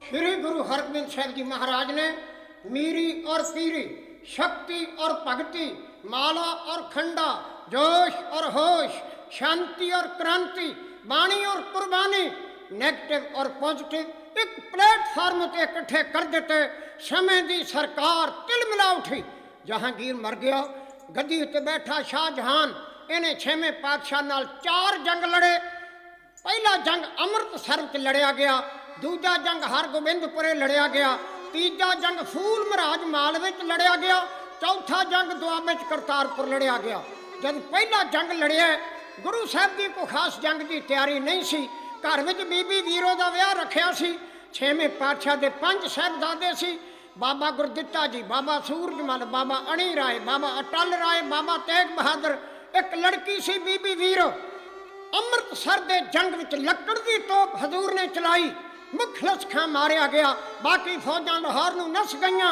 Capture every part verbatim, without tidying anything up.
श्री गुरु हरगोबिंद साहब जी महाराज ने मीरी और पीरी, शक्ति और भक्ति, माला और खंडा, जोश और होश, शांति और क्रांति, बाणी और कुर्बानी, नेगेटिव और पॉजिटिव एक प्लेटफार्म ते इकट्ठे कर देते। समय की सरकार तिल मिला उठी। जहांगीर मर गया, गद्दी उत्ते बैठा शाहजहान। इन्हें छेवें पातशाह नाल चार जंग लड़े। पहला जंग अमृतसर च लड़िया गया, दूजा जंग हरगोबिंदपुरे लड़िया गया, तीजा जंग फूल महाराज मालवे च लड़िया गया, चौथा जंग दुआबे च करतारपुर लड़िया गया। जब पहला जंग लड़िया, गुरु साहब की कोई खास जंग की तैयारी नहीं सी। घर में बीबी वीरो का विआह रखिया सी। छेवें पातशाह के पंज साहिबजादे सी, बाबा गुरदित्ता जी, बाबा सूरजमल, बाबा अणी राय, बाबा अटल राय, बाबा तेग बहादुर। एक लड़की सी बीबी वीरो। अमृतसर के जंग विच लकड़ की तोप हजूर ने चलाई, मुखलस खां मारिया गया, बाकी फौजां लाहौर नूं नस गईयां।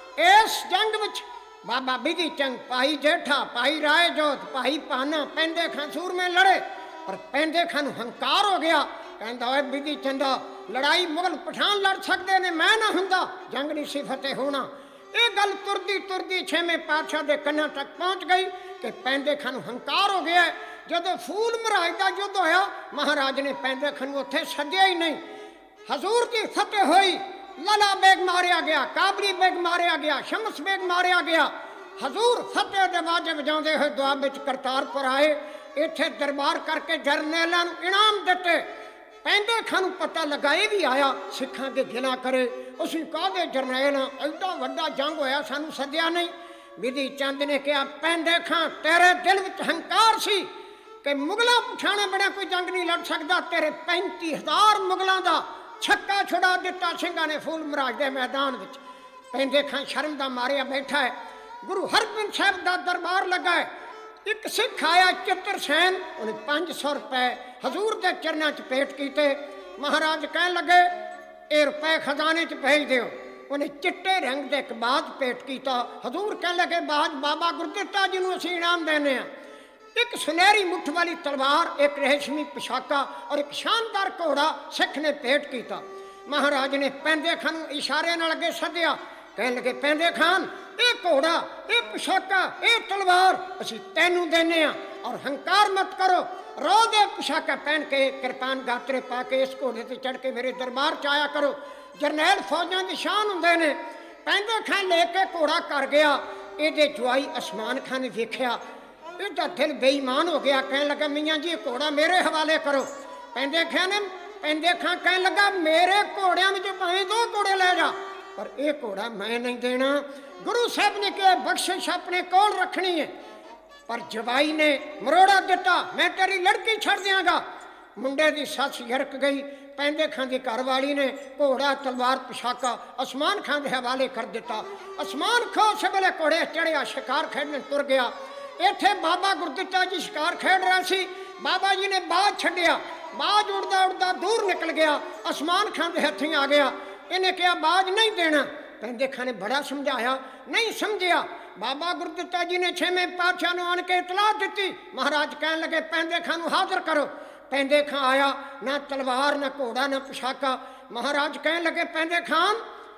इस जंग विच बाबा बिधि चंद, भाई जेठा, भाई राय जोत, भाई पाना, पैंदे खां सूरमे लड़े। पर पैंदे खां नूं हंकार हो गया। कहंदा ओए बिधि चंदा, लड़ाई मुगल पठान लड़ सकते ने, मैं ना हुंदा जंग नहीं सी फतेह होना। ये गल तुरदी तुरदी छेवें पातशाह के कन्ना तक पहुँच गई कि पैंदे खां नूं हंकार हो गया। जदों फूल महाराज का युद्ध होया, महाराज ने पैंदे खां नूं उत्थे सद्दिया ही नहीं। हजूर की फतेह हुई। लला बेग मारिया गया, काबरी बेग मारिया गया, शमस बेग मारिया गया। हजूर फतेह दे बाजे बजाते हुए दुआबे च करतारपुर आए। इत्थे दरबार करके जरनैलां नूं इनाम दिते। पैंदे खां नूं पता लगा ये भी आया सिखां के गिला करे। उसी कहदे जरनैल एडा वड्डा जंग होया, सानूं सद्दिया नहीं। बिधि चंद ने कहा, पैंदे खां तेरे दिल विच हंकार सी कि मुगलों पठाने बड़ा कोई जंग नहीं लड़ सकता। तेरे पैंती हज़ार मुगलों का छक्का छुड़ा दिता सिंघां ने फूल महाराज के मैदान विच। पैंदे खां शर्म दा मारिया बैठा है। गुरु हरगोबिंद साहब का दरबार लगा है। एक सिख आया चित्र सैन, उन्हें पाँच सौ रुपए हजूर के चरणों च भेंट किए। महाराज कह लगे ये रुपए खजाने च भेज दो। उन्हें चिट्टे रंग के एक बाज भेंट किया। हजूर कह लगे बाज बाबा गुरदित्ता जी नूं असीं इनाम देने आ। एक सुनहरी मुठ वाली तलवार, एक रेशमी पोशाका और एक शानदार घोड़ा सिख ने भेंट किया। महाराज ने पैंदे खान इशारे नाल अगे सद्दिया। कह लगे पैंदे खान, ये घोड़ा, ये पोशाका, ये तलवार असीं तैनूं देने आ और हंकार मत करो। रो दे पोशाका पहन के, कृपान गात्रे पा के इस घोड़े से चढ़ के मेरे दरबार च आया करो। जरनैल फौजां की शान हुंदे ने। पैंदे खान लेके घोड़ा कर गया। ये जवाई असमान खान ने देखिया, इसका दिल बेईमान हो गया। कह लगा मियाँ जी घोड़ा मेरे हवाले करो। पैंदे खान ने पैंदे खां कह लगा मेरे घोड़िया में भावें दो घोड़े ले जा, पर यह घोड़ा मैं नहीं देना। गुरु साहब ने कहा बख्शिश अपने कोल रखनी है, पर जवाई ने मरोड़ा दिता, मैं तेरी लड़की छड़ दियांगा। मुंडे की सस यरक गई। पैंदे खां की घरवाली ने घोड़ा, तलवार, पोशाका असमान खां के हवाले कर दिता। असमान खां उस वेले घोड़े चढ़िया, शिकार खेडने तुर गया। इत्थे बाबा गुरदित्ता जी शिकार खेड रहा सी। बाबा जी ने बाज छड्डिया। बाज उड़दा उड़दा दूर निकल गया, असमान खां दे हत्थीं आ गया। इन्हें कहा बाज नहीं देना। पैंदे खां ने बड़ा समझाया, नहीं समझिया। बाबा गुरदित्ता जी ने छेवें पातशाह नूं आन के इतला दी। महाराज कहन लगे पैंदे खां नूं हाज़र करो। पैंदे खां आया, ना तलवार, ना घोड़ा, ना पोशाका। महाराज कहन लगे पैंदे खान,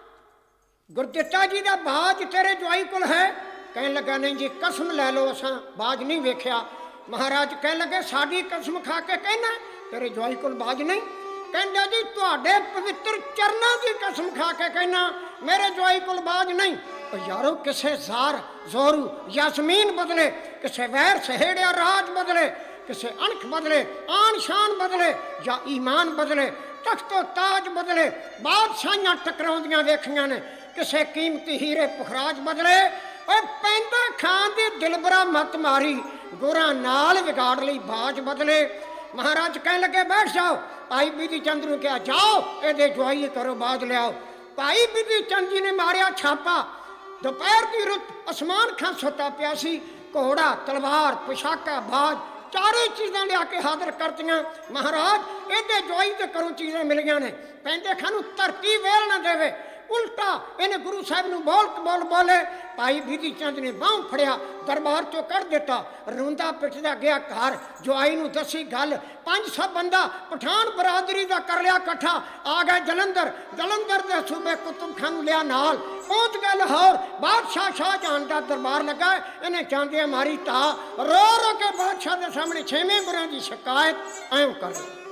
गुरदित्ता जी का बाज तेरे जवाई कोल है? कह लगा नहीं जी, कसम लै लो असां बाज नहीं वेख्या। महाराज कह लगे साडी कसम खा के कहना तेरे जवाई कोल बाज नहीं? कहंदा जी तुहाडे पवित्र चरनां की कसम खा के कहना मेरे जवाई कोल बाज नहीं। यारो किसे जार जोरू यासमीन बदले, किसे वैर सहेड़िया राज बदले, किसे अणख बदले, आन शान बदले, या ईमान बदले, तख्तो ताज बदले, बादशाहियां टकराउंदियां वेखियां ने, किसे कीमती हीरे पुखराज बदले। और पैंदा खां दी दिलबरा मत मारी, गुरां नाल बिगाड़ लई बाज बदले। महाराज कह लगे बैठ जाओ। भाई बिधि चंद नूं कहा जाओ ये जवाई करो, बाज लियाओ। भाई बिधि चंद जी ने मारिया छापा। दोपहर की रुत असमान खां सुता पिया सी। घोड़ा, तलवार, पोशाका, बाज चारे चीज़ां लिया के हाजिर करतियां। महाराज ये जवाई तो करो चीज़ां मिलियां ने। पैंदे खां नूं धरती वेल ना देवे। ਉਲਟਾ ਇਹਨੇ ਗੁਰੂ ਸਾਹਿਬ ਨੂੰ ਬੋਲ ਬੋਲ ਬੋਲੇ। ਭਾਈ ਬਿਧੀ ਚੰਦ ਨੇ ਬਾਂਹ ਫੜਿਆ, ਦਰਬਾਰ ਚੋਂ ਕੱਢ ਦਿੱਤਾ। ਰੋਂਦਾ ਪਿੱਟਦਾ ਗਿਆ ਘਰ, ਜਵਾਈ ਨੂੰ ਦੱਸੀ ਗੱਲ। ਪੰਜ ਸੌ ਬੰਦਾ ਪਠਾਨ ਬਰਾਦਰੀ ਦਾ ਕਰ ਲਿਆ ਇਕੱਠਾ। ਆ ਗਏ ਜਲੰਧਰ, ਜਲੰਧਰ ਦੇ ਸੂਬੇ ਕੁਤਬ ਖਾਨ ਨੂੰ ਲਿਆ ਨਾਲ। ਪਹੁੰਚ ਗਏ ਲਾਹੌਰ, ਬਾਦਸ਼ਾਹ ਸ਼ਾਹਜਹਾਨ ਦਾ ਦਰਬਾਰ ਲੱਗਾ। ਇਹਨੇ ਚਾਂਦੇ ਮਾਰੀ ਤਾ, ਰੋ ਰੋ ਕੇ ਬਾਦਸ਼ਾਹ ਦੇ ਸਾਹਮਣੇ ਛੇਵੇਂ ਗੁਰਾਂ ਦੀ ਸ਼ਿਕਾਇਤ ਐਂ ਕਰ